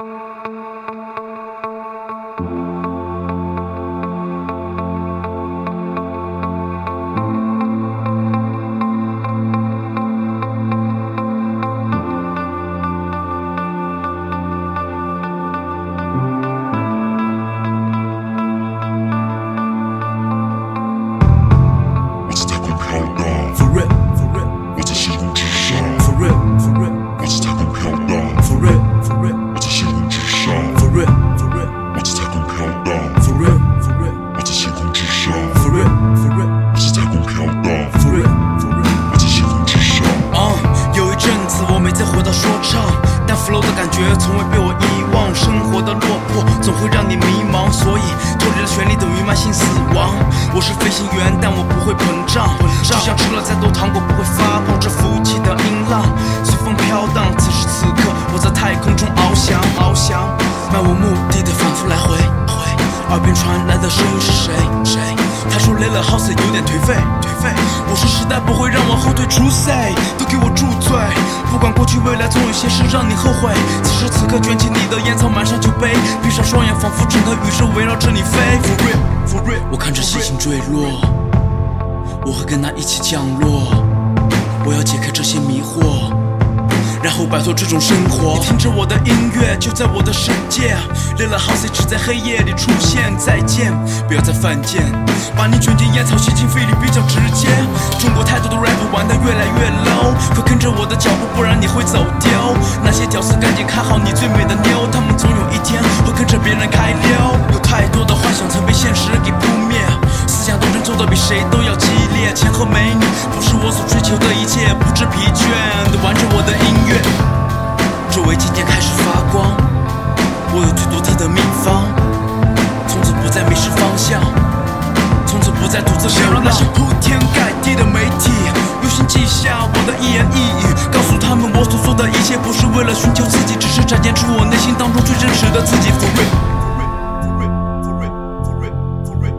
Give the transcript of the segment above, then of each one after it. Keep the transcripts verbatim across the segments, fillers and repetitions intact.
flow 的感觉从未被我遗忘，生活的落魄总会让你迷茫，所以脱离了权利等于慢性死亡。我是飞行员，但我不会膨胀，就像吃了再多糖果不会发胖。这浮起的音浪随风飘荡，此时此刻我在太空中翱翔，翱翔，漫无目的的反复来回，耳边传来的声音是谁？谁？他说累了 ，house 有点颓废，颓废。我说时代不会让我后退出塞，都给我住嘴！不管过去未来，总有些事让你后悔。此时此刻，卷起你的烟草，满上酒杯，闭上双眼，仿佛整个宇宙围绕着你飞。For real, for real。我看着星星坠落，我会跟它一起降落。我要解开这些迷惑，然后摆脱这种生活。你听着我的音乐，就在我的世界。累了 house 只在黑夜里出现。再见，不要再犯贱，把你卷进烟草，吸进肺里比较直接。中国太多的 rapper 玩得越来越 low， 快跟着我的脚步，不然你会走丢。那些屌丝赶紧看好你最美的妞，他们总有一天会跟着别人开溜。有太多的幻想曾被现实给扑灭，思想斗争做得比谁都要激烈。钱和美女不是我所追求的一切，不知疲倦地玩着我的音乐。周围渐渐开始发光，我有最独特的秘方，从此不再迷失方向，从此不再独自流浪。让那些铺天盖地的媒体用心记下我的一言一语，告诉他们我所做的一切不是为了寻求刺激，只是展现出我内心当中最真实的自己。For real, for real, for real, for real, for real,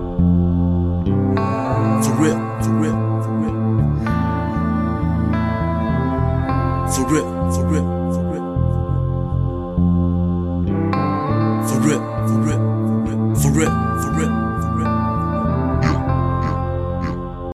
for real, for real, for real, for real, for real, for real, for real, for real, for real.